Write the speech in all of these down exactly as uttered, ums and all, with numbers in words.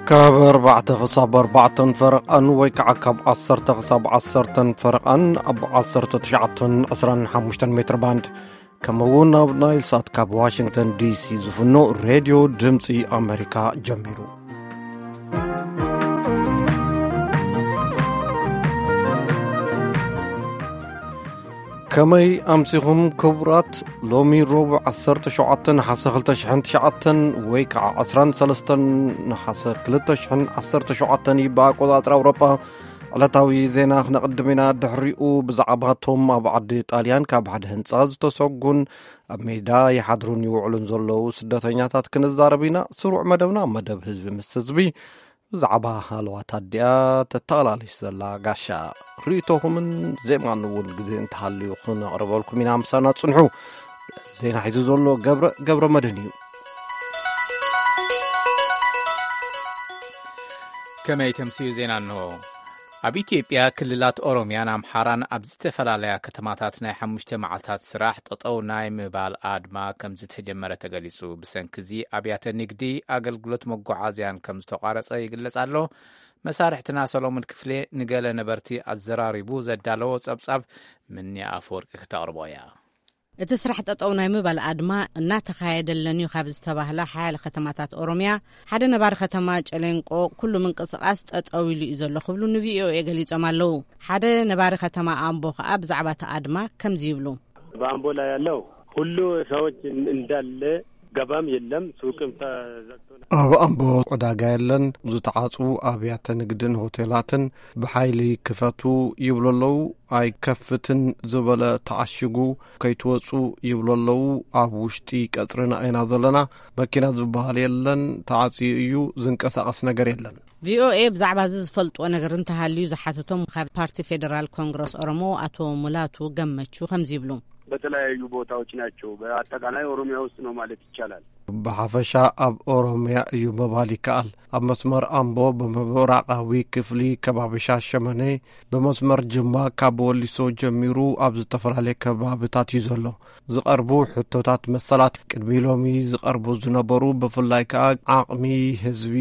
كاب أربعة خصاب أربعة فرقان ويكع كاب عصرة خصاب عصرة فرقان أب عصرة تشعة أسران حمشتن متر باند كمونا بنايل سات كاب واشنطن دي سي زفنو راديو دمسي أمريكا جميرو كمي أمسيهم كبرات لومي ربع عصرت شعطن حسخلت شحن شعطن ويكع عصران سلستن حسخلت شحن عصرت شعطن يبقى قضاء أوروبا على تاوي زينا نقدمنا دحريقو بزعباتهم أبعد طاليان كابعد هنصاز تسوقون أميدا يحضرون يوعلون زلو سدتينياتات كنزاربينا سروع مدبنا مدب حزب مستزبي زعبا هالوات هديا تتالاليش زلا قاشا ريتوهم من زي ما نقول قزين تحلي وخونا قربوا لكم من عمسانا تصنحوا زينا حيزو زولو قبر, قبر مدني كما يتمسيو زينا أنه أب إثيوبيا كللات أوروميان أمحاران أبزت فلاليا كتماتات ناي حمشت معلتات سراح تطو ناي مبال آدما كمزت جمرة تقليسو بسنكزي أبيات النقدي أقل قلت مقعازيان كمزتو قارصة يقلس ألو مسارح تناسلو من كفلي نقال نبرتي الزراري بوزة دالو صبصب مني أفور اختاربويا اتسرح تطو ناي مبال آدما ناتخايدلنيو خابز تباهلا حال ختماتات أوروميا حدا نبار ختمات ألينقو كل من قصقاس تطوي لي إزولو خبلو نفيو يقليت أمالو حدا نبار ختما أمبو خاب زعبات آدما كم زيبلو بأمبو لا يالو كله سوچ اندال قبام يلم سوكم تزكتونا أب أمبو قداقا يلن زتعاصو أبيات نقدن هوتيلاتن بحايلي كفتو يبلولو أي كفتن زبالة تعشقو كيتوصو يبلولو أبوشتي كترنا أين زلنا مكينا زبال يلن تعاصي إيو زنكسا أسنقر يلن في او اي بزعبا زفلط ونقر انتهاليو زحاتتهم خاب بارتي فيدرال كونغرس أورمو أتو مولاتو قمتشو خمزيبلو በተለያዩ ቦታዎች ናቸው በአጠቃላይ ኦሮሚያ ውስጥ ነው ማለት ይቻላል በሐፈሻ አብ ኦሮሚያ እዩ በባሊካል አብ መስመር አምቦ በመብራቃዊ ክፍሊ ከባብሻ ሸመኔ በመስመር ጅማ ካብወሊሶ ጀሚሩ አብ ዝተፈላለ ከባብታት ይዘሎ ዝቀርቡ ሕቶታት መሰላት ቅድሚሎሚ ዝቀርቡ ዝነበሩ በፍላይ ከ አቅሚ ህዝቢ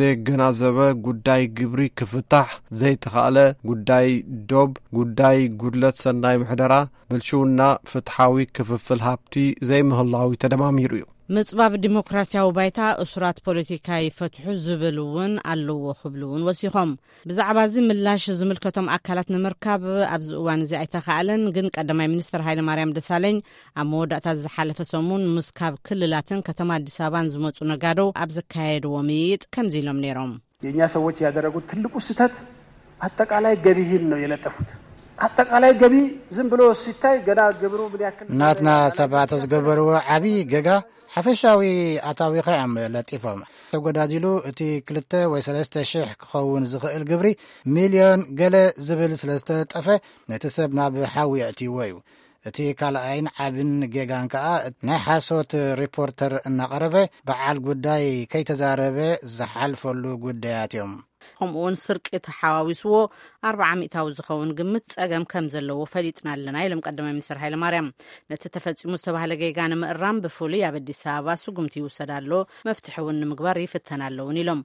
ዘገናዘበ ጉዳይ ግብሪ ክፍታሕ ዘይተኻለ ጉዳይ ዶብ ጉዳይ ጉድለት ሰናይ ምሕደራ ብልሹና ፍትሓዊ ክፍፍል ሃብቲ ዘይምህላዊ ተደማሚሩ እዩ مصباب ديمقراطياو بايتا اسرات بوليتيكاي فتحو زبلون علو خبلون وسيخم بزعبا زي ملاش زملكتهم اكلات نمركاب ابز اوان زي ايتخالن جن قدماي منستر هايل ماريام دسالين اموداتا زحالف سمون مسكاب كللاتن كتما አዲስ አበባን ዝመጹ ነጋዶ አብዝ ካሄድ ወሚት ከምዚሎም ነሮም የኛ ሰዎች ያደረጉት ትልቁ ስህተት አጠቃላይ ገቢህን ነው የለጠፉት አጠቃላይ ገቢ ዝም ብሎ ሲታይ ገና ግብሩ ምን ያክል ናትና ሰባት ዝገበሩ ዓቢ ገጋ حفشاوي أتاوي خيام لطيفهم تقداديلو اتي كلته ويسلسته شيح كخون زخيل قبري مليون قل زبل سلسته طفه نتسبنا بحاوي اتي ويو اتي كالعين عابن جيغان كا نحاسوت ريبورتر نقربه بعال قداي كي تزاربه زحال فلو قداياتهم همون سرق تحاويسو أربعة مئة زخون قمت أجم كم زلوا وفريتنا لنا يلم قدم منسر هاي المريم نتتفت مستوى لجيجان مقرام بفولي عبد السابا سقمتي وسدالو مفتحون مقبري فتنا اللون لهم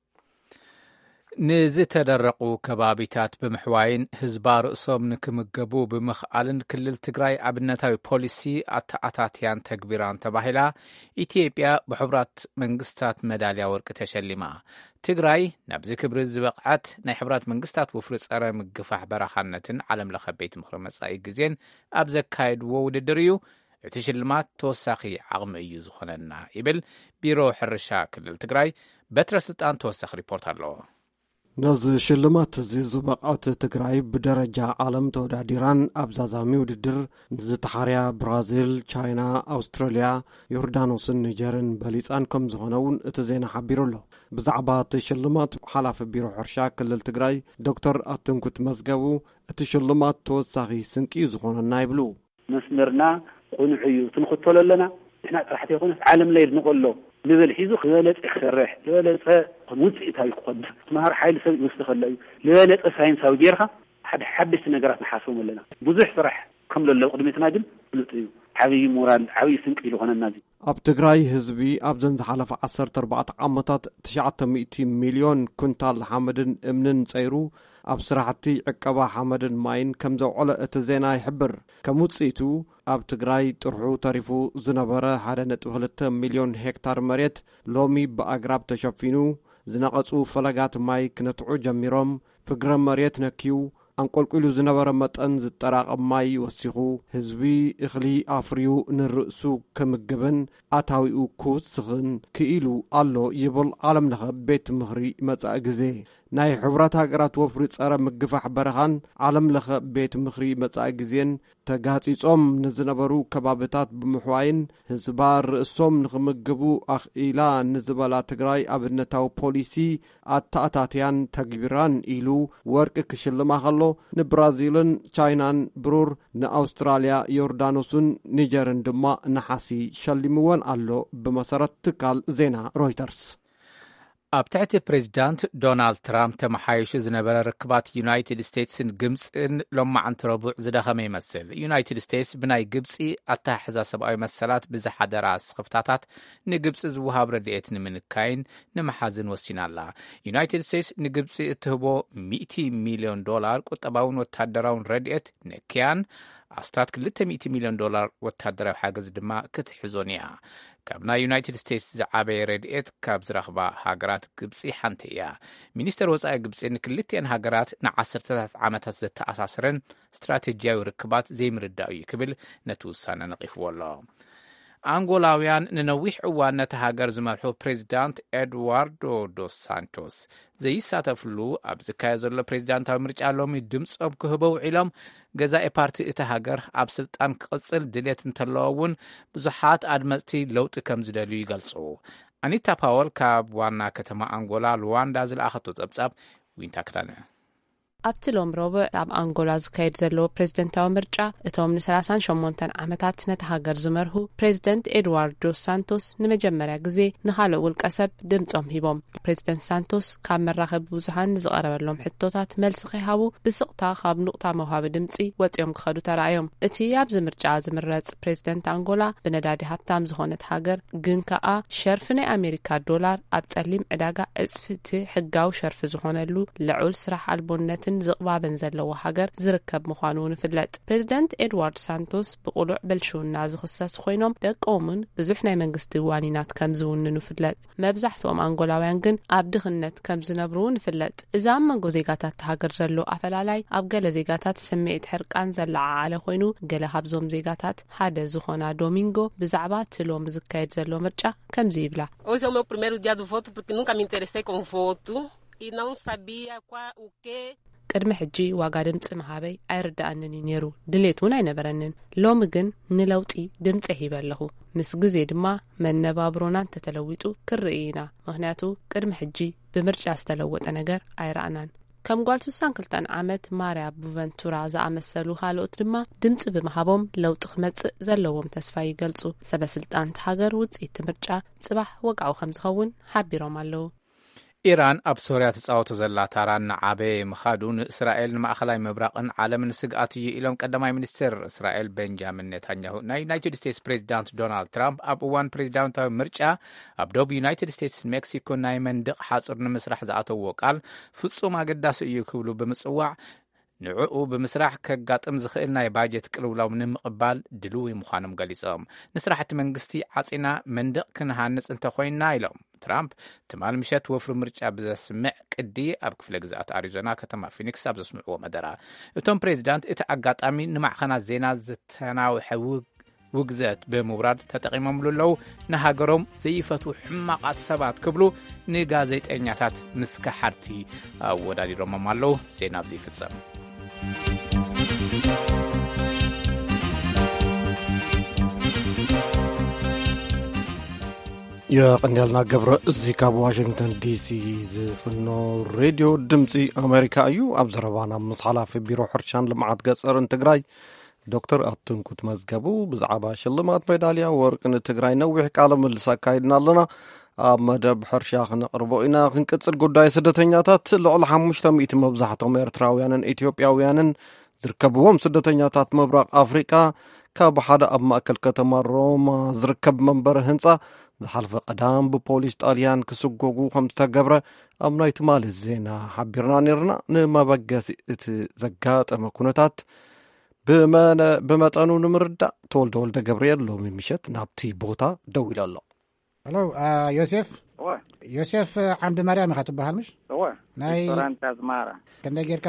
نزت تدرقوا كبابيتات بمحواين هزبار أصوب نكمجبو بمخالن كل التجراي عبنتاوي بوليسي أتاتيان تكبيران تباهلا إثيوبيا بحبرات منقستات ميداليا ورق تشليما تجراي نبز كبر الزبقعات نحبرات منقستات وفرص أرى مقفاح براخانة علم لخبيت مخرمة أي جزين أبزك كايد وود الدريو تشلمات توساخي عغم أيوز خننا يبل بيرو حرشا كل التجراي بترسلتان توسخ ريبورتر له نز شلمات زي زبقات تقراي بدرجة عالم توداديران أبزازامي وددر زتحاريا برازيل تشاينا أستراليا يوردانوس نيجرن بليسان كم زغنون اتزين حبيرو له بزعبات شلمات حلاف بيرو حرشا كل التقراي دكتور أتنكت مزقاو اتشلمات توساغي سنكي زغنون نايبلو مسمرنا قنعيو تنخطولو لنا احنا راح يكون عالم ليل نقول له لذل حيزو خلالت اخسرح لذلت وزئت هاي القد مهار حيل سوي مستخلي لذلت ساينس او ديرها حد حبس نقرات نحاسوم لنا بزح صراح كمل له قدمتنا جن قلت عوي مورال عوي سنك له هنا النازي ኣብ ትግራይ ህዝቢ ኣብ ዘን ዝሓለፈ ዓሰርተ ኣርባዕተ ዓመታት ትሽዓተ ሚእቲ ሚልዮን ኩንታል ሓመድን እምንን ፀይሩ ኣብ ስራሕቲ ዕቀባ ሓመድን ማይን ከም ዘውዕለ እቲ ዜና ይሕብር። ከም ውፅኢቱ ኣብ ትግራይ ጥርሑ ተሪፉ ዝነበረ ሓደ ነጥቢ ክልተ ሚልዮን ሄክታር መሬት ሎሚ ብኣግራብ ተሸፊኑ ዝነቐፁ ፈለጋት ማይ ክነትዑ ጀሚሮም ፍግረ መሬት ነኪዩ አንቆልቁሉ ዝነበረ መጠን ዝጠራቀም ማይ ወሲኹ ህዝቢ እኽሊ ኣፍርዩ ንርእሱ ከምግብን ኣታዊኡ ክውስኽን ክኢሉ ኣሎ ይብል ዓለም ለኸ ቤት ምኽሪ መጻኢ ግዜ ናይ ሕብራት ሃገራት ወፍሪ ጸረ ምግፋሕ በረኻን ዓለም ለኸ ቤት ምኽሪ መጻኢ ግዜን ተጋጺጾም ንዝነበሩ ከባቢታት ብምሕዋይን ህዝባ ርእሶም ንኽምግቡ ኣኽኢላ ንዝበላ ትግራይ ኣብነታዊ ፖሊሲ ኣታኣታትያን ተግቢራን ኢሉ ወርቂ ክሽልማ ከሎ ንብራዚልን ቻይናን ብሩር ንኣውስትራልያ ዮርዳኖስን ኒጀርን ድማ ነሓሲ ሸሊምወን ኣሎ ብመሰረት ትካል ዜና ሮይተርስ። ኣብ ትሕቲ ፕሬዚዳንት ዶናልድ ትራምፕ ተመሓይሹ ዝነበረ ርክባት ዩናይትድ ስቴትስን ግብፅን ሎማዓንቲ ረቡዕ ዝደኸመ ይመስል። ዩናይትድ ስቴትስ ብናይ ግብፂ ኣተሓሕዛ ሰብኣዊ መሰላት ብዝሓደራ ስኽፍታታት ንግብፂ ዝውሃብ ረድኤት ንምንካይን ንምሓዝን ወሲና ኣላ። ዩናይትድ ስቴትስ ንግብፂ እትህቦ ሚእቲ ሚልዮን ዶላር ቁጠባውን ወታደራውን ረድኤት ነኪያን ኣስታት ክልተ ሚእቲ ሚልዮን ዶላር ወታደራዊ ሓገዝ ድማ ክትሕዞን እያ። ካብ ናይ ዩናይትድ ስቴትስ ዝዓበየ ረድኤት ካብ ዝረኽባ ሃገራት ግብፂ ሓንቲ እያ። ሚኒስተር ወፃኢ ግብፂ ንክልቲአን ሃገራት ንዓሰርተታት ዓመታት ዘተኣሳስረን ስትራቴጂያዊ ርክባት ዘይምርዳእ እዩ ክብል ነቲ ውሳነ ነቒፍዎ ኣሎ። አንጎላውያን ንነዊሕ እዋን ነቲ ሃገር ዝመርሑ ፕሬዚዳንት ኤድዋርዶ ዶስ ሳንቶስ ዘይሳተፍሉ ኣብ ዝካየድ ዘሎ ፕሬዚዳንታዊ ምርጫ ሎሚ ድምፆም ክህበው ዒሎም ገዛኢ ፓርቲ እቲ ሃገር ኣብ ስልጣን ክቕፅል ድሌት እንተለዎ እውን ብዙሓት ኣድመፅቲ ለውጢ ከም ዝደልዩ ይገልጹ። ኣኒታ ፓወል ካብ ዋና ከተማ አንጎላ ሉዋንዳ ዝለኣኸቶ ጸብጻብ ዊንታ ክዳነ ኣብቲ ሎም ረቡዕ ኣብ አንጎላ ዝካየድ ዘለዎ ፕሬዝደንታዊ ምርጫ እቶም ንሰላሳን ሸሞንተን ዓመታት ነቲ ሃገር ዝመርሑ ፕሬዝደንት ኤድዋርዶ ዶስ ሳንቶስ ንመጀመርያ ግዜ ንኻልእ ውልቀ ሰብ ድምፆም ሂቦም። ፕሬዝደንት ሳንቶስ ካብ መራኸቢ ብዙሓን ዝቐረበሎም ሕቶታት መልሲ ከይሃቡ ብስቕታ ካብ ንቕታ መውሃቢ ድምፂ ወፂኦም ክኸዱ ተራእዮም። እቲ ኣብዚ ምርጫ ዝምረፅ ፕሬዝደንት አንጎላ ብነዳዲ ሃብታም ዝኾነት ሃገር ግን ከኣ ሸርፊ ናይ ኣሜሪካ ዶላር ኣብ ጸሊም ዕዳጋ እፅፍቲ ሕጋዊ ሸርፊ ዝኾነሉ ልዑል ስራሕ ኣልቦነትን ዝቕባበን ዘለዎ ሃገር ዝርከብ ምዃኑ ንፍለጥ። ፕሬዝደንት ኤድዋርድ ሳንቶስ ብቁሉዕ በልሽውና ዝኽሰስ ኮይኖም ደቆምን ብዙሕ ናይ መንግስቲ ዋኒናት ከም ዝውንኑ ፍለጥ። መብዛሕትኦም አንጎላውያን ግን ኣብ ድኽነት ከም ዝነብሩ ንፍለጥ። እዛ ኣብ መንጎ ዜጋታት ሃገር ዘሎ ኣፈላላይ ኣብ ገለ ዜጋታት ስምዒት ሕርቃን ዘለዓዓለ ኮይኑ ገለ ካብዞም ዜጋታት ሓደ ዝኾና ዶሚንጎ ብዛዕባ ትሎም ዝካየድ ዘሎ ምርጫ ከምዚ ይብላ። Hoje é o meu primeiro dia do voto porque nunca me interessei com voto e não sabia qual o que ቅድሚ ሕጂ ዋጋ ድምፂ መሃበይ ኣይርዳእንን እዩ ነይሩ። ድሌት እውን ኣይነበረንን። ሎሚ ግን ንለውጢ ድምፂ ሂበ ኣለኹ። ምስ ግዜ ድማ መነባብሮና እንተተለዊጡ ክርኢ ኢና። ምክንያቱ ቅድሚ ሕጂ ብምርጫ ዝተለወጠ ነገር ኣይረኣናን። ከም ጓል ስሳን ክልተን ዓመት ማርያ ቡቨንቱራ ዝኣመሰሉ ካልኦት ድማ ድምፂ ብምሃቦም ለውጢ ክመጽእ ዘለዎም ተስፋ ይገልጹ። ሰበስልጣን ሃገር ውፅኢት ምርጫ ጽባሕ ወቃዑ ከም ዝኸውን ሓቢሮም ኣለዉ። ኢራን ኣብ ሶርያ ተጻወቶ ዘላ ታራን ንዓበየ ምኻዱ ንእስራኤል ንማእኸላይ ምብራቕን ዓለምን ስግኣት እዩ ኢሎም ቀዳማይ ሚኒስትር እስራኤል ቤንጃሚን ኔታንያሁ ናይ ዩናይትድ ስቴትስ ፕሬዚዳንት ዶናልድ ትራምፕ ኣብ እዋን ፕሬዚዳንታዊ ምርጫ ኣብ ደቡብ ዩናይትድ ስቴትስ ሜክሲኮ ናይ መንደቕ ሓጹር ንምስራሕ ዝኣተውዎ ቃል ፍጹም ኣገዳሲ እዩ ክብሉ ብምጽዋዕ ንዕኡ ብምስራሕ ከጋጥም ዝኽእል ናይ ባጀት ቅልውላው ንምቕባል ድልው ምዃኖም ገሊጾም ንስራሕቲ መንግስቲ ዓጺና መንደቕ ክንሃንጽ እንተኾይንና ኢሎም ትራምፕ ትማል ምሸት ወፍሪ ምርጫ ብዘስምዕ ቅዲ ኣብ ክፍለ ግዝኣት ኣሪዞና ከተማ ፊኒክስ ኣብ ዘስምዕዎ መደራ እቶም ፕሬዚዳንት እቲ ኣጋጣሚ ንማዕኸናት ዜና ዝተናውሐ ውግዘት ብምውራድ ተጠቂሞምሉ ኣለው ንሃገሮም ዘይፈትው ሕማቃት ሰባት ክብሉ ንጋዜጠኛታት ምስከ ሓርቲ ኣወዳዲሮሞም ኣለው። ዜና ኣብዚ ይፍጸም። የቀንዲያልና ገብረ እዚ ካብ ዋሽንግተን ዲሲ ዝፍኖ ሬድዮ ድምፂ ኣሜሪካ እዩ። ኣብ ዘረባና ምስ ሓላፊ ቢሮ ሕርሻን ልምዓት ገጠርን ትግራይ ዶክተር ኣትንኩት መዝገቡ ብዛዕባ ሽልማት ሜዳልያ ወርቂ ንትግራይ ነዊሕ ቃለ ምልልስ ኣካይድና ኣለና። ኣብ መደብ ሕርሻ ክንቅርቦ ኢና። ክንቅፅል ጉዳይ ስደተኛታት ልዕሊ ሓሙሽተ ሚእቲ መብዛሕትኦም ኤርትራውያንን ኢትዮጵያውያንን ዝርከብዎም ስደተኛታት ምብራቕ ኣፍሪቃ ካብ ሓደ ኣብ ማእከል ከተማ ሮማ ዝርከብ መንበሪ ህንፃ ዝሓልፈ ቀዳም ብፖሊስ ጣልያን ክስጎጉ ከም ዝተገብረ ኣብ ናይ ትማሊ ዜና ሓቢርና ነርና። ንመበገሲ እቲ ዘጋጠመ ኩነታት ብመጠኑ ንምርዳእ ተወልደ ወልደ ገብርኤል ሎሚ ምሸት ናብቲ ቦታ ደው ኢሉ ኣሎ። ሄሎ ዮሴፍ ዮሴፍ ዓምዲ ማርያም ኢኻ ትበሃል ምሽ? ናይ ሬስቶራንት ኣዝመራ ክንደይ ጌርካ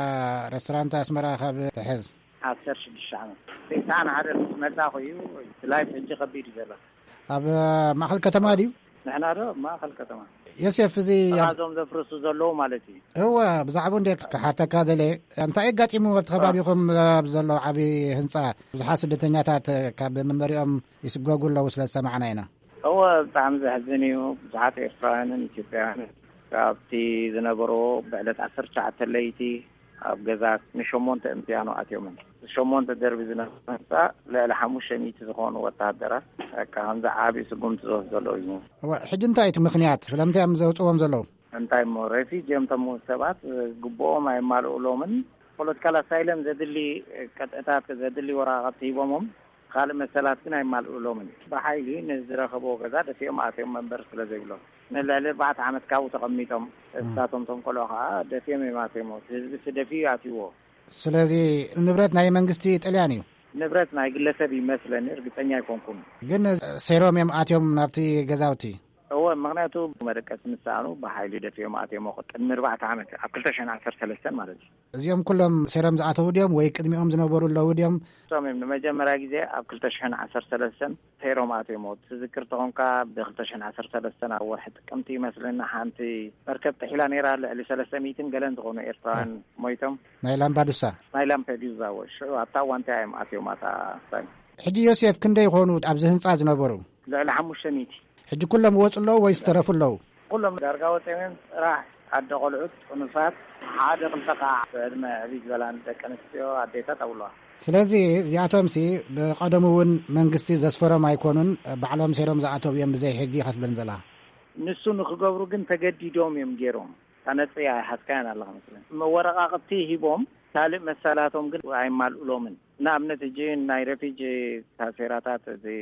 ሬስቶራንት ኣዝመራ ካብ ትሕዝ? ዓሰርተ ሽዱሽተ ዓመት ሰይጣን ሓደ መጻኹ እዩ ላይ ሕጂ ከቢድ ዘሎ ኣብ ማእከል ከተማ ድዩ? ንሕና ዶ ማእከል ከተማ ዮሴፍ እዚ ኣብዞም ዘፍርሱ ዘለዉ ማለት እዩ። እወ ብዛዕባ እንደ ክሓተካ ደለ እንታይ ኣጋጢሙ ኣብቲ ከባቢኹም ዘሎ ዓብዪ ህንፃ ብዙሓት ስደተኛታት ካብ መንበሪኦም ይስጓጉ ኣለዉ ስለ ዝሰማዕና ኢና። እወ ብጣዕሚ ዘሕዝን እዩ። ብዙሓት ኤርትራውያንን ኢትዮጵያውያንን ካብቲ ዝነበሮ ብዕለት ዓሰርተ ሸውዓተ ለይቲ ኣብ ገዛ ንሸሞንተ እምትያኖ ኣትዮምን ሸሞንተ ደርቢ ዝነበረ ህንፃ ልዕሊ ሓሙሽተ ሚእቲ ዝኾኑ ወታደራት ከምዚ ዓብዪ ስጉምቲ ዝወስዱ ዘለዉ እዩ። ሕጂ እንታይ እቲ ምክንያት ስለምንታይ እዮም ዘውፅዎም ዘለዉ? እንታይ ሞ ሬፊጂ እዮም እቶም ሰባት ግቦኦም ኣይማልኡሎምን ፖለቲካል ኣሳይለም ዘድሊ ቀጥዕታት ዘድሊ ወራቐት ሂቦሞም ካልእ መሰላት ግን ኣይማልኡሎምን ብሓይሊ ንዝረኸቦ ገዛ ደፊኦም ኣትዮም መንበሪ ስለ ዘይብሎም ንልዕሊ ኣርባዕተ ዓመት ካብኡ ተቐሚጦም እሳቶም ቶም ቆልዑ ከዓ ደፊኦም እዮም ኣትዮም ህዝቢ ስደፊዩ ኣትይዎ። ስለዚ ንብረት ናይ መንግስቲ ጣልያን እዩ? ንብረት ናይ ግለሰብ ይመስለኒ እርግጠኛ ኣይኮንኩን ግን ሰይሮም እዮም ኣትዮም ናብቲ ገዛውቲ? እወ ምክንያቱ መደቀሲ ምሳኑ ብሓይሊ ደፊኦም ኣትዮም ቅድሚ ኣርባዕተ ዓመት ኣብ ክልተ ሽሕን ዓሰርተ ሰለስተን ማለት እዩ። እዚኦም ኩሎም ሰይሮም ዝኣተዉ ድዮም ወይ ቅድሚኦም ዝነበሩ ኣለዉ ድዮም? እሶም እዮም ንመጀመርያ ግዜ ኣብ ክልተ ሽሕን ዓሰርተ ሰለስተን ሰይሮም ኣትዮም ትዝክር ተኾንካ ብክልተ ሽሕን ዓሰርተ ሰለስተን ኣብ ወርሒ ጥቅምቲ ይመስለና ሓንቲ መርከብ ጥሒላ ነይራ ልዕሊ ሰለስተ ሚእትን ገለን ዝኾኑ ኤርትራውያን ሞይቶም ናይ ላምባዱሳ ናይ ላምፔዱሳ ወሽ ኣብታ ዋንታ እዮም ኣትዮም ኣታ ሕጂ ዮሴፍ ክንደይ ይኾኑ ኣብዚ ህንፃ ዝነበሩ? ልዕሊ ሓሙሽተ ሚእቲ ሕጂ ኩሎም ወፁ ኣለዉ ወይ ዝተረፉ ኣለዉ? ኩሎም ዳርጋ ወፂኦም ጥራሕ ኣደ ቆልዑት ቁኑሳት ሓደ ክልተ ከዓ ብዕድመ ዕብይ ዝበላን ደቂ ኣንስትዮ ኣዴታት ኣብለዋ። ስለዚ እዚኣቶም ሲ ብቀደሙ እውን መንግስቲ ዘስፈሮም ኣይኮኑን ባዕሎም ሰይሮም ዝኣተው እዮም ብዘይ ሕጊ ከስብልን ዘላ ንሱ ንክገብሩ ግን ተገዲዶም እዮም ገይሮም ታነፅያ ሓስካያን ኣለኻ መስለን ወረቃቅቲ ሂቦም ካልእ መሰላቶም ግን ኣይማልኡሎምን ንኣብነት እጂ ናይ ሬፊጂ ታሴራታት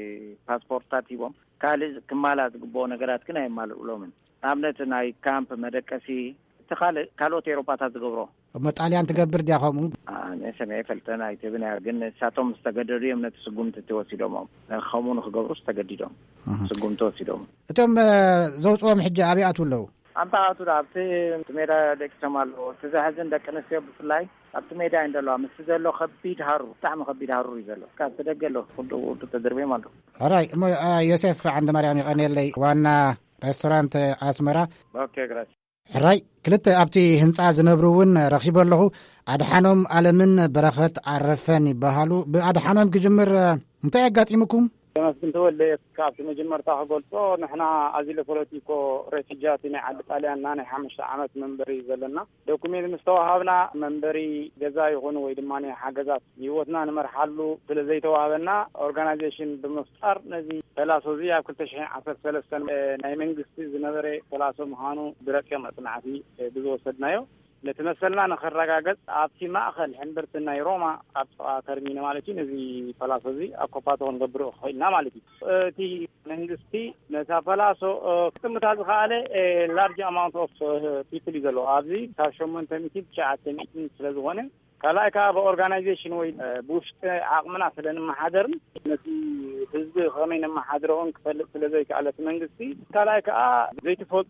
ፓስፖርታት ሂቦም ካልእ ክማላ ዝግብኦ ነገራት ግን ኣይማልኡሎምን ንኣብነት ናይ ካምፕ መደቀሲ ተኻልእ ካልኦት ኤሮፓታት ዝገብሮ እሞ ጣልያን ትገብር ድያ ከምኡ? ሰማይ ፈልጠና ኣይትብና ግን እሳቶም ዝተገደዱ እዮም ነቲ ስጉምቲ ተወሲዶም ከምኡ ንክገብሩ ዝተገዲዶም ስጉምቲ ተወሲዶም። እቶም ዘውፅዎም ሕጂ ኣብይ ኣትው ኣለዉ? ኣንታኣቱ ኣብቲ ሜዳ ደቂሶም ኣለዎ እቲ ዘሕዝን ደቂ ኣንስትዮ ብፍላይ ኣብቲ ሜዳ እዩ እንደለዋ ምስ ዘሎ ከቢድ ሃሩ ብጣዕሚ ከቢድ ሃሩ እዩ ዘሎ ካብ ተደገ ኣሎ ኩሉ ውዱ ተደርቤም ኣሎ። ኣራይ እሞ ዮሴፍ ዓንዲ ማርያም ይቐኒየለይ ዋና ሬስቶራንት ኣስመራ። ኦኬ ግራስ ሕራይ ክልተ ኣብቲ ህንፃ ዝነብሩ እውን ረኺቦ ኣለኹ። ኣድሓኖም ኣለምን በረኸት ዓረፈን ይበሃሉ። ብኣድሓኖም ክጅምር እንታይ ኣጋጢሙኩም? መስግን ተወለየት ካብቲ መጀመርታ ክገልጾ ንሕና ኣዚለ ፖለቲኮ ሬፊጃት ናይ ዓዲ ጣልያን ና ናይ ሓሙሽተ ዓመት መንበሪ ዘለና ዶኩሜንት ምስ ተዋሃብና መንበሪ ገዛ ይኹኑ ወይ ድማ ናይ ሓገዛት ህይወትና ንመርሓሉ ስለ ዘይተዋሃበና ኦርጋናይዜሽን ብምፍጣር ነዚ ፈላሶ እዚ ኣብ ክልተ ሽሕን ዓሰርተ ሰለስተን ናይ መንግስቲ ዝነበረ ፈላሶ ምዃኑ ብረቂቕ መፅናዕቲ ብዝወሰድናዮ ነቲ መሰልና ንኽረጋገፅ ኣብቲ ማእኸል ሕንብርቲ ናይ ሮማ ኣብ ጥቓ ተርሚነ ማለት እዩ ነዚ ፈላሶ እዚ ኣብ ኮፓቶ ክንገብሮ ኮይና ማለት እዩ። እቲ መንግስቲ ነታ ፈላሶ ክጥምታ ዝኸኣለ ላርጅ ኣማውንት ኦፍ ፒፕል እዩ ዘለዎ ኣብዚ ካብ ሸሞንተ ሚእትን ትሽዓተ ሚእትን ስለ ዝኾነ ካልኣይ ከዓ ብኦርጋናይዜሽን ወይ ብውሽጢ ዓቕምና ስለ ንመሓደርን ነቲ ህዝቢ ከመይ ነመሓድሮን ክፈልጥ ስለ ዘይከኣለ እቲ መንግስቲ ካልኣይ ከዓ ዘይትፈልጡ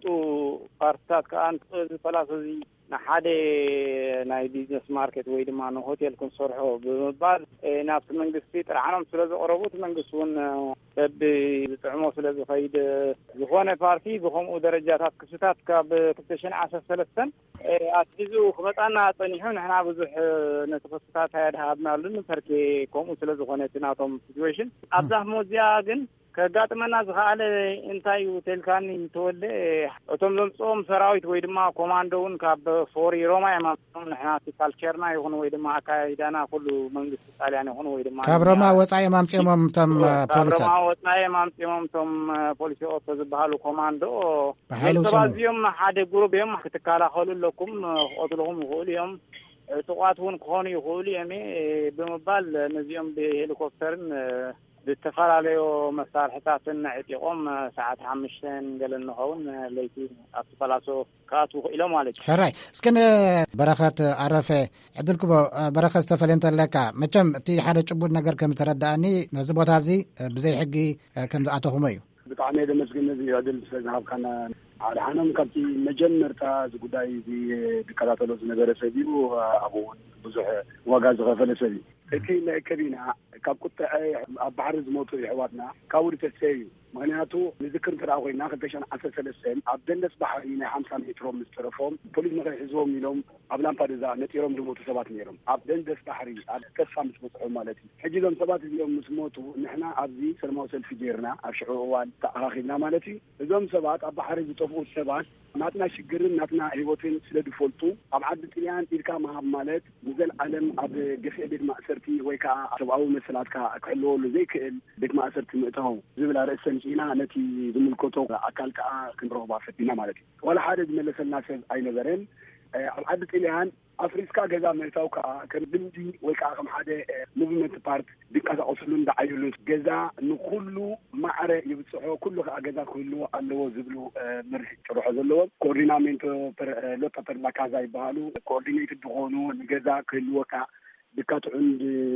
ፓርትታት ከዓ ፈላሶ እዚ ንሓደ ናይ ቢዝነስ ማርኬት ወይ ድማ ንሆቴል ክንሰርሖ ብምባል ናብቲ መንግስቲ ጥርዓኖም ስለ ዘቕረቡ እቲ መንግስቲ እውን በቢ ዝጥዕሞ ስለ ዝኸይድ ዝኾነ ፓርቲ ብከምኡ ደረጃታት ክስታት ካብ ክልተ ሽሕን ዓሰርተ ሰለስተን ኣትሒዙ ክመጣና ፀኒሑ ንሕና ብዙሕ ነቲ ክስታት ኣያድሃብናሉን ፈርኬ ከምኡ ስለ ዝኾነ እቲ ናቶም ሲትዌሽን ኣብዛ ህሞዚያ ግን ከጋጥመና ዝኸኣለ እንታይ እዩ ቴልካኒ ተወለ እቶም ዘምፅኦም ሰራዊት ወይ ድማ ኮማንዶ እውን ካብ ፎሪ ሮማ የማምፅኦም ንሕና ካልቸርና ይኹን ወይ ድማ ኣካይዳና ኩሉ መንግስቲ ጣልያን ይኹን ወይ ድማ ካብ ሮማ ወፃኢ የማምፅኦሞም እቶም ፖሊሳት ካብ ሮማ ወፃኢ የማምፅኦሞም እቶም ፖሊሲኦት ዝበሃሉ ኮማንዶ እዚኦም ሓደ ግሩፕ እዮም ክትከላኸሉ ኣለኩም ክቆትልኩም ይኽእሉ እዮም ዕጡቃት እውን ክኾኑ ይኽእሉ እዮም ብምባል ነዚኦም ብሄሊኮፕተርን ብተፈላለዩ መሳርሕታትን ዕጢቆም ሰዓት ሓሙሽተን ገለ ንኸውን ለይቲ ኣብቲ ፓላሶ ከኣትዉ ኢሎም ማለት እዩ። ሕራይ እስከነ በረኸት ኣረፈ ዕድልክቦ በረኸት ዝተፈልየ እንተለካ መቸም እቲ ሓደ ጭቡድ ነገር ከም ተረዳእኒ ነዚ ቦታ እዚ ብዘይ ሕጊ ከም ዝኣተኹሞ እዩ። ብጣዕሚ ደመስግን እዚ ዕድል ስለዝሃብካና ሓደ ሓኖም ካብቲ መጀመርታ እዚ ጉዳይ እዚ ዝከታተሎ ዝነበረ ሰብ እዩ። ኣብኡ እውን ብዙሕ ዋጋ ዝኸፈለ ሰብ እዩ። እቲ መእከቢና ካብ ቁጥዐ ኣብ ባሕሪ ዝሞቱ ኣሕዋትና ካብ ውሪ ተስፋ እዩ። ምክንያቱ ንዝክር እንተደኣ ኮይና ክልተ ሽሕን ዓሰርተ ሰለስተን ኣብ ደንደስ ባሕሪ ናይ ሓምሳ ሜትሮ ምስ ተረፎም ፖሊስ ንኸይሕዝቦም ኢሎም ኣብ ላምፓዱዛ ነጢሮም ዝሞቱ ሰባት ነይሮም ኣብ ደንደስ ባሕሪ ኣብ ተስፋ ምስ በፅሖም ማለት እዩ። ሕጂ እዞም ሰባት እዚኦም ምስ ሞቱ ንሕና ኣብዚ ሰለማዊ ሰልፊ ጌርና ኣብ ሽዑ እዋን ተኣኻኺብና ማለት እዩ። እዞም ሰባት ኣብ ባሕሪ ዝጠፍኡ ሰባት ናትና ሽግርን ናትና ሂወትን ስለ ዝፈልጡ ኣብ ዓዲ ጥልያን ኢልካ መሃብ ማለት ንዘለዓለም ኣብ ገፊዕ ቤት ማእሰርቲ ወይ ከዓ ሰብኣዊ መሰላትካ ክሕልወሉ ዘይክእል ቤት ማእሰርቲ ምእተው ዝብል ርእሰን ኢና ነቲ ዝምልከቶ ኣካል ከዓ ክንረኽባ ፈቲና ማለት እዩ። ዋላ ሓደ ዝመለሰልና ሰብ ኣይነበረን። ኣብ ዓዲ ጥልያን ኣፍሪስካ ገዛ ምህታው ከዓ ከም ልምዲ ወይ ከዓ ከም ሓደ ሙቭመንት ፓርት ዝንቀሳቀስሉ እንዳዓይሉ ገዛ ንኩሉ ማዕረ ይብፅሖ ኩሉ ከዓ ገዛ ክህልዎ ኣለዎ ዝብሉ መርሒ ጭርሖ ዘለዎም ኮኦርዲናሜንቶ ሎታ ፐርላ ካዛ ይበሃሉ ኮኦርዲኔትድ ዝኾኑ ንገዛ ክህልወካ ብካትዑን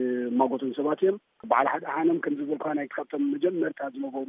ማጎቱን ሰባት እዮም። በዓል ሓደ ሓኖም ከም ዝብልካ ናይ ካብቶም መጀመርታ ዝነበሩ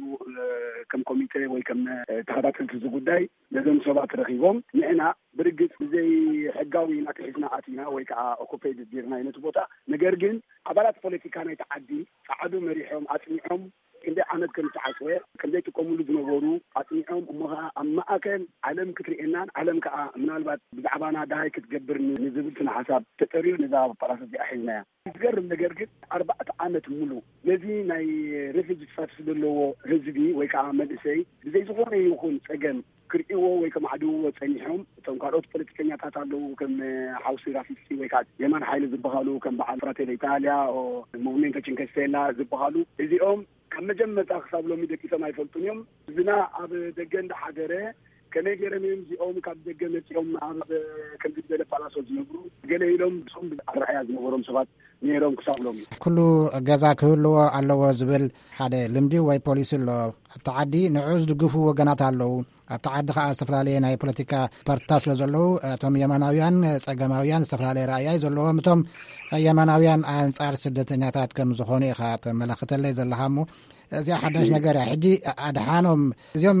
ከም ኮሚቴ ወይ ከም ተኸታተልቲ እዚ ጉዳይ ነዞም ሰባት ረኺቦም ንዕና ብርግፅ ብዘይ ሕጋዊ ናጥሒስና ኣቲና ወይ ከዓ ኦኩፔድ ዲርና ይነቱ ቦታ ነገር ግን ኣባላት ፖለቲካ ናይ ተዓዲ ፃዓዱ መሪሖም ኣፅኒዖም ክንደይ ዓመት ከም ተዓፅወ ክንደይ ጥቀሙሉ ዝነበሩ ኣፅኒዖም እሞኻ ኣብ ማእከል ዓለም ክትርኤናን ዓለም ከዓ ምናልባት ብዛዕባና ዳሃይ ክትገብር ንዝብልትና ሓሳብ ተጠሪዩ ነዛ ፓላሶ እዚኣ ሒዝናያ ዝገርም ነገር ግን ኣርባዕተ ዓመት ሙሉ ነዚ ናይ ሬፊጂ ስታትስ ዘለዎ ህዝቢ ወይ ከዓ መንእሰይ ብዘይ ዝኾነ ይኹን ፀገም ክርእይዎ ወይ ከም ዓድውዎ ፀኒሖም እቶም ካልኦት ፖለቲከኛታት ኣለዉ ከም ሓውሲ ራፊስቲ ወይ ከዓ የማን ሓይሊ ዝበሃሉ ከም በዓል ፍራቴላ ኢታልያ ሙቭሜንቶ ቺንኬ ስቴላ ዝበሃሉ እዚኦም ካብ መጀመርታ ክሳብ ሎሚ ደቂሶም ኣይፈልጡን እዮም። ዝና ኣብ ደገ እንዳሓደረ ከመይ ገይሮም እዮም እዚኦም ካብ ደገ መፂኦም ኣብ ከምዚ ዝበለ ፓላሶ ዝነብሩ ገለ ኢሎም ብሶም ኣረኣያ ዝነበሮም ሰባት ነይሮም ክሳብ ሎሚ ኩሉ ገዛ ክህልዎ ኣለዎ ዝብል ሓደ ልምዲ ወይ ፖሊሲ ኣሎ ኣብቲ ዓዲ ንዑ ዝድግፉ ወገናት ኣለዉ። ኣብቲ ዓዲ ከዓ ዝተፈላለየ ናይ ፖለቲካ ፓርቲታት ስለ ዘለዉ እቶም የማናውያን ፀገማውያን ዝተፈላለየ ረኣያ ዘለዎም እቶም የማናውያን ኣንጻር ስደተኛታት ከም ዝኾኑ ኢኻ ተመላኽተለይ ዘለኻ እሞ እዚኣ ሓዳሽ ነገር እያ። ሕጂ ኣድሓኖም እዚኦም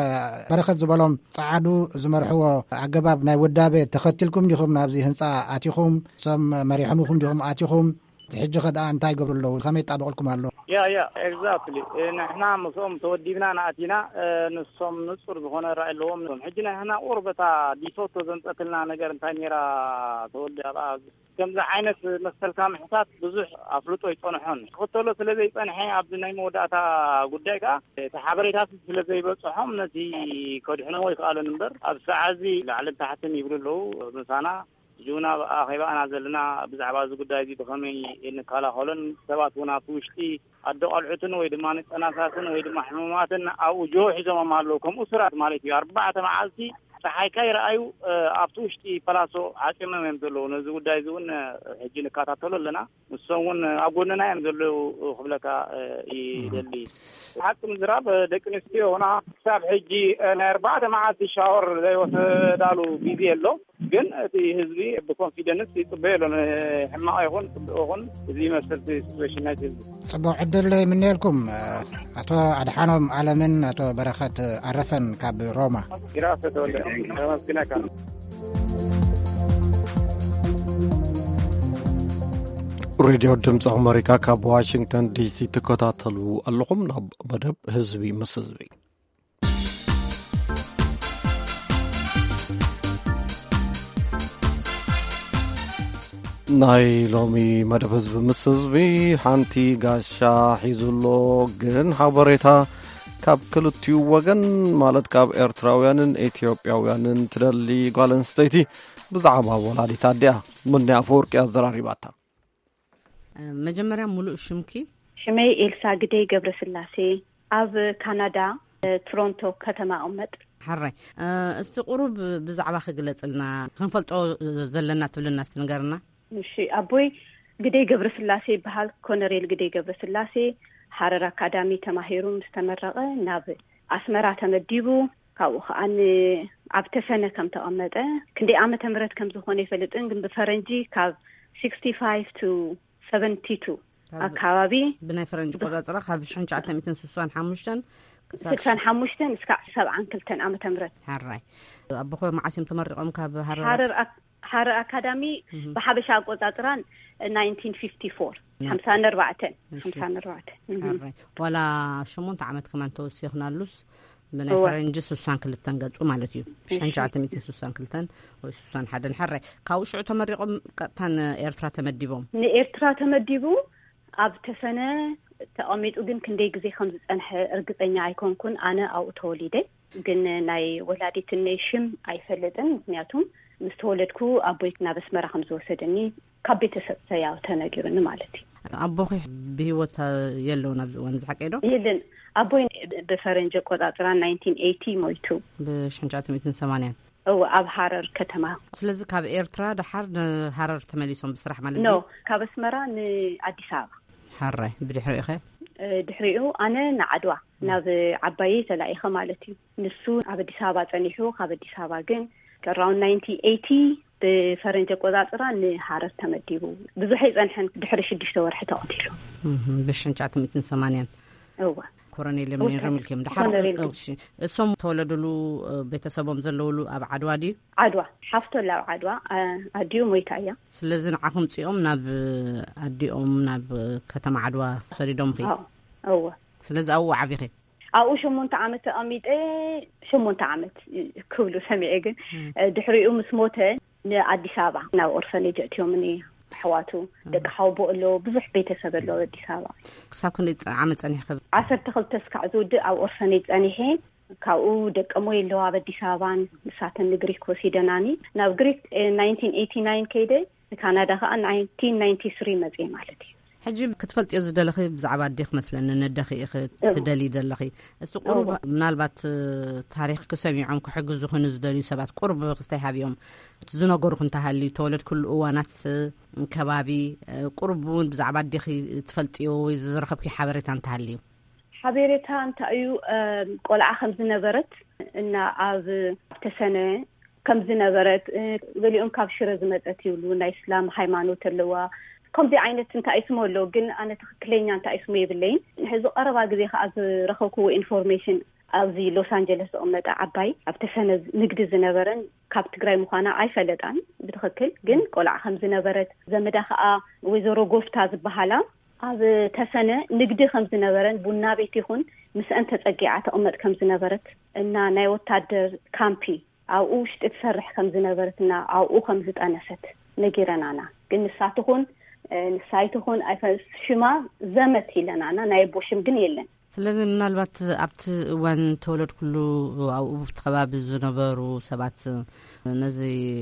በረኸት ዝበሎም ፃዓዱ ዝመርሕዎ ኣገባብ ናይ ውዳቤ ተኸትልኩም ዲኹም ናብዚ ህንፃ ኣቲኹም እሶም መሪሖምኩም ዲኹም ኣቲኹም ሕጂ ከዳ እንታይ ገብሩ ኣለዉ ከመይ ጣበቕልኩም ኣሎ? ያ ያ ኤግዛክትሊ ንሕና ምስኦም ተወዲብና ንኣቲና ንሶም ንፁር ዝኾነ ራእይ ኣለዎም። ሕጂ ንሕና ቁርበታ ዲሶቶ ዘንፀትልና ነገር እንታይ ኔራ ተወዲ ኣብኣ ከምዚ ዓይነት መሰልካ ምሕታት ብዙሕ ኣፍልጦ ይፀንሖን ክኽተሎ ስለ ዘይፀንሐ ኣብዚ ናይ መወዳእታ ጉዳይ ከዓ እቲ ሓበሬታት ስለ ዘይበፅሖም ነቲ ከድሕኖ ይከኣለን እምበር ኣብ ሰዓዚ ላዕልን ታሕትን ይብሉ ኣለዉ ምሳና ጁና ኣኼባና ዘለና ብዛዕባ እዚ ጉዳይ እዚ ብኸመይ እንከላኸሎን ሰባት እውን ኣብቲ ውሽጢ ኣደቆልዑትን ወይ ድማ ንፀናሳትን ወይ ድማ ሕሙማትን ኣብኡ ጆ ሒዞም ኣለዉ ከምኡ ስራት ማለት እዩ ኣርባዕተ መዓልቲ ፀሓይ ከይረኣዩ ኣብቲ ውሽጢ ፓላሶ ዓቂሞም እዮም ዘለዉ። ነዚ ጉዳይ እዚ እውን ሕጂ ንከታተሎ ኣለና ንሶም እውን ኣብ ጎንና እዮም ዘለዉ ክብለካ ይደሊ። ሓቂ ምዝራብ ደቂ ኣንስትዮ ሆና ክሳብ ሕጂ ናይ ኣርባዕተ መዓልቲ ሻወር ዘይወሰዳሉ ግዜ ኣሎ። ግን እቲ ህዝቢ ብኮንፊደንስ ይፅበዮ ኣሎ ሕማቕ ይኹን ፅቡቅ ይኹን እዚ መሰልቲ ሲትዌሽን ናይቲ ህዝቢ ፅቡቅ ዕድል ይምንየልኩም። ኣቶ ኣድሓኖም ኣለምን ኣቶ በረኸት ኣረፈን ካብ ሮማ ግራሰ ተወለ ተመስግነካ። ሬድዮ ድምፂ ኣሜሪካ ካብ ዋሽንግተን ዲሲ ትከታተሉ ኣለኹም። ናብ መደብ ህዝቢ ምስ ህዝቢ ናይ ሎሚ መደብ ህዝቢ ምስ ህዝቢ ሓንቲ ጋሻ ሒዙሎ ግን ሓበሬታ ካብ ክልቲኡ ወገን ማለት ካብ ኤርትራውያንን ኢትዮጵያውያንን ትደሊ ጓል ኣንስተይቲ ብዛዕባ ወላዲታ ድያ ምንያ ኣፈወርቂ ኣዘራሪባታ። መጀመርያ ሙሉእ ሽምኪ? ሽመይ ኤልሳ ግደይ ገብረስላሴ ኣብ ካናዳ ቶሮንቶ ከተማ እመጥ። ሓራይ እስቲ ቁሩብ ብዛዕባ ክግለጽልና ክንፈልጦ ዘለና ትብልና ስትንገርና። እሺ አቦይ ግደይ ገብረስላሴ ይባሃል ኮነሬል ግደይ ገብረስላሴ ሓረር አካዳሚ ተማሂሩ ምስተመረቀ ናብ አስመራ ተመዲቡ ካብኡ ከአን ኣብ ተሰነ ከም ተቐመጠ ክንደይ ዓመተ ምህረት ከም ዝኾነ ይፈልጥን ግን ብፈረንጂ ካብ sixty-five to seventy-two አካባቢ ብናይ ፈረንጂ ቆጻጽራ ካብ one thousand nine hundred sixty-five sixty-five እስከ seventy-two ዓመተ ምህረት ሓራይ አቦኹ ማዓሲም ተመሪቆም ካብ ሓረር ሓረር ሓረር አካዳሚ በሐበሻ ቆጻጽራን nineteen fifty-four خمسة وأربعين خمسة وأربعين ሓራይ ወላ ሸሞንተ ዓመት ከማን ተወሲኽናሉስ ብናይ ፈረንጂ ስልሳን ክልተን ገጹ ማለት እዩ one thousand nine hundred sixty-two ወይ sixty-one ሓራይ ካብ ሽዑ ተመሪቆም ቀጥታን ኤርትራ ተመዲቦም ንኤርትራ ተመዲቡ ኣብ ተሰነ ተቐሚጡ ግን ክንደይ ግዜ ከም ዝጸንሐ እርግጠኛ ኣይኮንኩን ኣነ ኣብኡ ተወሊደ ግን ናይ ወላዲትነይ ሽም ኣይፈልጥን ምክንያቱም ምስ ተወለድኩ ኣቦይት ናብ ኣስመራ ከም ዝወሰደኒ ካብ ቤተሰብ ያው ተነጊሩኒ ማለት እዩ ኣቦኺ ብሂወት የለው ናብ ዝወን ዝሓቀይዶ የለን ኣቦይ ብፈረንጂ ቆጻጽራ nineteen eighty ሞይቱ ብ one thousand nine hundred eighty او ኣብ ሓረር ከተማ ስለዚ ካብ ኤርትራ ድሓር ንሓረር ተመሊሶም ብስራሕ ማለት ነው ካብ ኣስመራ ንኣዲስ ኣበባ ሓራይ ብድሕሪኡ ኸ ድሕሪኡ ኣነ ንዓድዋ ናብ ዓባይ ተላኢኸ ማለት እዩ ንሱ ኣብ ኣዲስ ኣበባ ጸኒሑ ካብ ኣዲስ ኣበባ ግን ቀራውን nineteen eighty ብፈረንጂ ቆጻጽራ ንሓረር ተመዲቡ ብዙሕ ይጸንሐን ድሕሪ ሽዱሽተ ወርሒ ተቐቲሉ ብ one thousand nine hundred eighty እዋ ኮሎኔል ምን ረምልከም ድሓር እሺ እሶም ተወለዱሉ ቤተሰቦም ዘለውሉ ኣብ ዓድዋ ዲ ዓድዋ ሓፍቶላ ኣብ ዓድዋ ኣዲዮ ሞይታያ ስለዚ ንዓኹም ጽኦም ናብ ኣዲኦም ናብ ከተማ ዓድዋ ሰሪዶም ኺ ኣዎ ስለዚ ኣብኡ ዓቢኺ ኣብኡ ሸሞንተ ዓመት ተቐሚጠ ሸሞንተ ዓመት ክብሉ ሰሚዐ ግን ድሕሪኡ ምስ ሞተ ንኣዲስ ኣበባ ናብ ኦርፈኔጅ እትዮምኒ حواتو دك حوبو له بزح بيتسب له ودي سابا كساب كنت عمل ثاني خب عشر تخلت تسكع زود او اورفنيج ثاني هي كاو دك اموي له ودي سابان ساتن غريك وسيدناني ناو غريك nineteen eighty-nine كيده كندا خا nineteen ninety-three مزي مالتي حجب كتفلت يز دلخي بزعبا ديخ مثلا ندخي اخ تدلي دلخي السقرب منالبات تاريخ كسميعهم كحجزو خنز دلي سبات قرب خستي حبيهم تزنقر كنت هاللي تولد كل اوانات كبابي قربون بزعبا ديخي تفلتيو يزرخبكي حبريتان تهالي حبريتان تايو قلعه خمس نبرت ان از تسنه كم زنبرت وليهم كابشره زمطت يولو نا اسلام ሃይማኖት ለዋ كم دي عينت انت اسمه لو قلنا انا تخكليني انت اسمه يبلين هذو قربا غزي خاز رخوكو انفورميشن ابزي لوس انجلس امدا عباي ابتسنز نقد زنبرن كاب تግራይ مخانا አይፈለጣን بتخكل ግን ቆልዓ ከም ዝነበረት ዘመዳ خا ወይዘሮ ጎፍታ ዝበሃላ ኣብ ተሰነ ንግዲ ከም ዝነበረን ቡና ቤት ይኹን ምስ እንተ ጸጊዓ ተቀመጥ ከም ዝነበረት እና ናይ ወታደር ካምፒ ኣብ ውሽጥ ተሰርሕ ከም ዝነበረትና ኣብ ከም ዝጠነሰት ነጊረናና ግን ንሳትኹን ንሳይትኹን ኣይፈስ ሽማ ዘመት ይለናና ናይ ቦሽም ግን የለን ስለዚህ ምናልባት ኣብቲ ወን ተወለድ ኩሉ ኣብ ተኸባቢ ዝነበሩ ሰባት ነዚ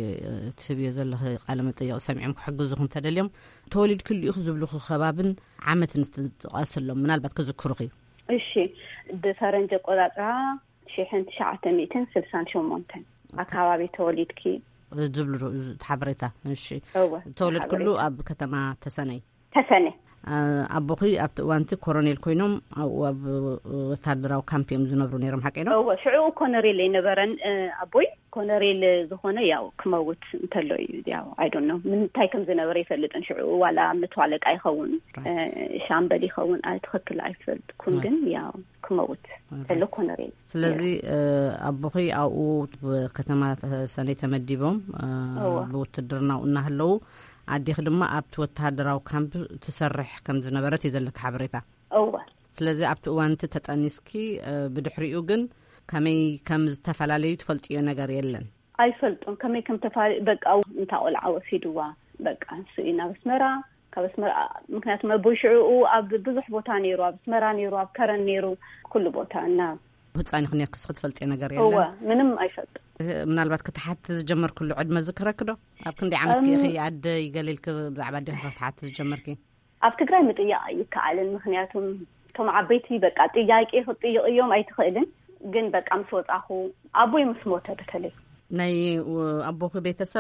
ትብየ ዘለኸ ቃለ መጠይቕ ሰሚዖም ክሕግዙኹም ተደልዮም ተወሊድ ኩሉ ኢኹ ዝብልኹ ከባብን ዓመት ንስተቐሰሎም ምናልባት ከዝክሩኺ እሺ ብፈረንጂ ቆጻጽራ one thousand nine hundred sixty-eight ኣካባቢ ተወሊድኪ ዝብሉ ተሓበሬታ እሺ ተወለድ ኩሉ ኣብ ከተማ ተሰነይ ተሰነይ ኣቦኺ ኣብቲ እዋንቲ ኮሎኔል ኮይኖም ኣብ ወታደራዊ ካምፕ ዝነብሩ ነይሮም ሓቀይኖ ኣዎ ሽዑ ኮሎኔል ይነበረን ኣቦይ ኮሎኔል ዝኾነ ያው ክመውት እንተሎ ያው አይ ዶንት ኖ ምን ታይ ከም ዝነበረ ይፈልጥን ሽዑ ዋላ ምትዋለቃ ይኸውን ሻምበል ይኸውን ኣይትኽክል ኣይፈልጥኩን ግን ያው ክመውት ተሎ ኮሎኔል ስለዚ ኣቦኺ ኣብኡ ከተማ ተሰነይ ተመዲቦም ብውትድርናው እናህለው ኣዲኽ ድማ ኣብቲ ወታደራዊ ካምፕ ትሰርሕ ከም ዝነበረት ይዘልክ ሓበሬታ ኣዎ ስለዚ ኣብቲ እዋንቲ ተጠኒስኪ ብድሕሪኡ ግን ከመይ ከም ዝተፈላለዩ ትፈልጥዮ ነገር የለን ኣይፈልጡን ከመይ ከም ተፈላለዩ በቃ እንታቆልዓ ወሲድዋ በቃ ስኢና በስመራ ከበስመራ ምክንያቱም በሽዑኡ ኣብ ብዙሕ ቦታ ነይሩ ኣብ ስመራ ነይሩ ኣብ ከረን ነይሩ ኩሉ ቦታ እና ህፃን ክነ ክስ ክትፈልጥዮ ነገር የለን ኣዎ ምንም ኣይፈልጥ ምናልባት ክትሓት ዝጀመር ኩሉ ዕድመ ዝክረክዶ ኣብ ክንዲ ዓመት ከኺ ኣደ ይገሊልክ ብዛዕባ ደ ክትሓት ዝጀመርኪ ኣብ ትግራይ ምጥያቅ ይከኣልን ምክንያቱም ቶም ዓበይቲ በቃ ጥያቄ ክትጥይቅዮም ኣይትኽእልን ግን በቃ ምስ ወጣኹ ኣቦይ ምስ ሞተ በተለይ ናይ ኣቦኺ ቤተሰብ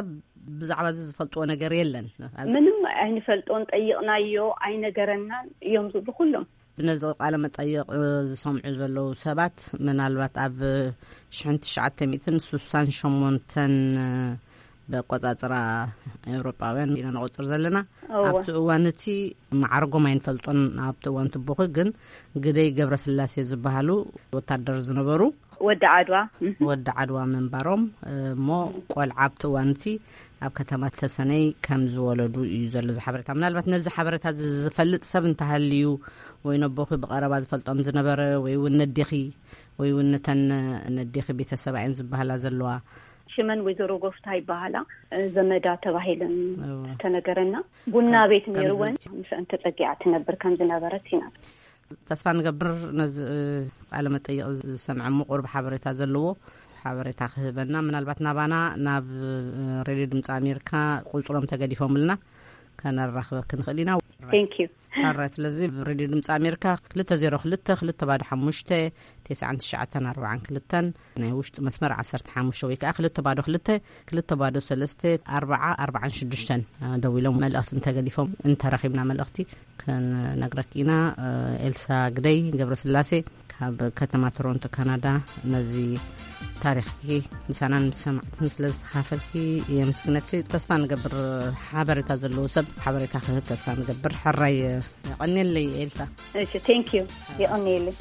ብዛዕባ ዝፈልጥዎ ነገር የለን ምንም ኣይንፈልጦን ጠይቕናዮ ኣይነገረናን እዮም ዝብሉ ኩሎም ብነዚ ቃለ መጠይቕ ዝሰምዑ ዘለዉ ሰባት ምናልባት ኣብ ሽሕን ትሽዓተ ሚእትን ስሳን ሸሞንተን በቆጻጽራ ኤውሮጳውያን ኢና ንቆጽር ዘለና ኣብቲ እዋን እቲ ማዕርጎም ኣይንፈልጦን ኣብቲ እዋን ትቦኺ ግን ግደይ ገብረስላሴ ዝበሃሉ ወታደር ዝነበሩ ወዲ ዓድዋ ወዲ ዓድዋ መንባሮም እሞ ቆልዓ ኣብቲ እዋን እቲ ኣብ ከተማ ተሰነይ ከም ዝወለዱ እዩ ዘሎ ዝሓበረታ ምናልባት ነዚ ሓበረታ ዝፈልጥ ሰብ እንተሃልዩ ወይ ነቦኺ ብቐረባ ዝፈልጦም ዝነበረ ወይ እውን ነዲኺ ወይ እውን ነተን ነዲኺ ቤተሰባይን ዝበሃላ ዘለዋ ሽመን ወይዘሮ ጎፍታ ይባሃላ ዘመዳ ተባሂለን ተነገረና ቡና ቤት ነርወን ምሰን ተጸጊዓት ነበር ከም ዝነበረት ኢና ተስፋ ንገብር ነዚ ቃለ መጠይቕ ዝሰምዐ ምቁርብ ሓበሬታ ዘለዎ ሓበሬታ ክህበና ምናልባት ናባና ናብ ሬድዮ ድምፂ ኣሜሪካ ቁልጥሮም ተገዲፎምልና ከነራኽበ ክንኽእል ኢና ቴንክ ዩ ኣራይ ስለዚ ሬድዮ ድምፂ ኣሜሪካ ክልተ ዜሮ ክልተ ክልተ ባዶ ሓሙሽተ ትስዓን ትሽዓተን ኣርባዓን ክልተን ናይ ውሽጢ መስመር ዓሰርተ ሓሙሽተ ወይ ከዓ ክልተ ባዶ ክልተ ክልተ ባዶ ሰለስተ ኣርባዓ ኣርባዓን ሽዱሽተን ደው ኢሎም መልእኽቲ እንተገዲፎም እንተረኺብና መልእኽቲ ክንነግረክ ኢና ኤልሳ ግደይ ገብረስላሴ ካብ ከተማ ቶሮንቶ ካናዳ ነዚ ታሪኽኪ ምሳናን ሰማዕትን ስለ ዝተካፈልኪ የምስግነኪ ተስፋ ንገብር ሓበሬታ ዘለዎ ሰብ ሓበሬታ ክህብ ተስፋ ንገብር ሕራይ ይቐኒለይ ኤልሳ እሺ ቴንክ ዩ ይቐኒለይ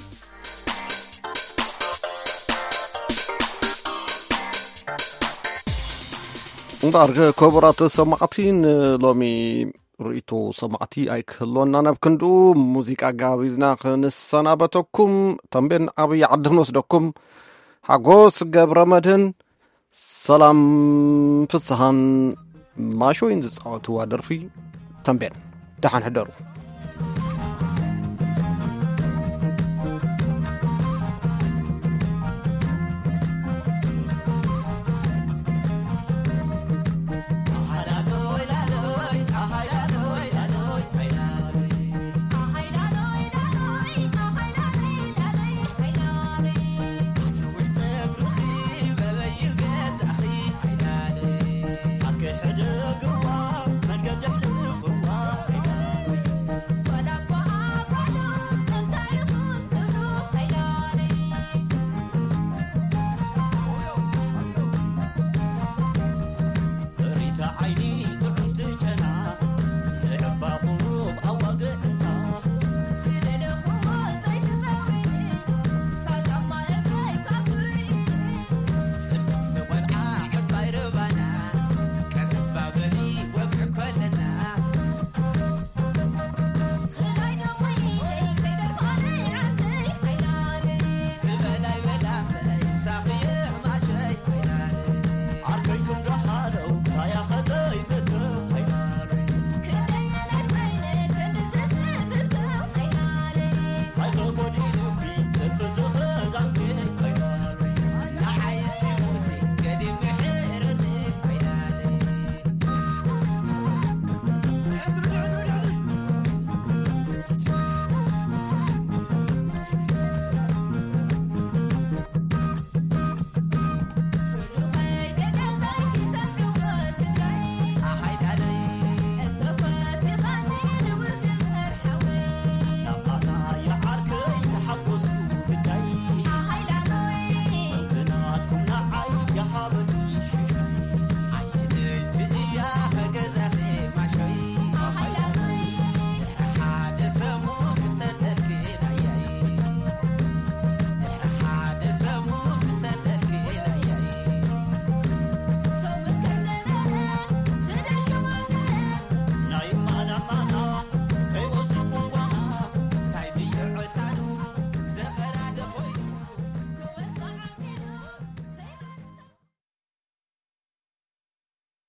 እንባርገ ኮብራት ሰማዕቲን ሎሚ ርኢቶ ሰማዕቲ ኣይክህሎና ናብ ክንዱ ሙዚቃ ጋቢዝና ክንሰናበተኩም ተንቤን ዓብይ ዓዲ ክንወስደኩም ሓጎስ ገብረ መድህን ሰላም ፍስሓን ማሾይን ዝፃወትዋ ደርፊ ተንቤን ደሓን ሕደሩ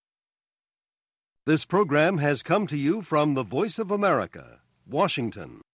This program has come to you from the Voice of America, Washington.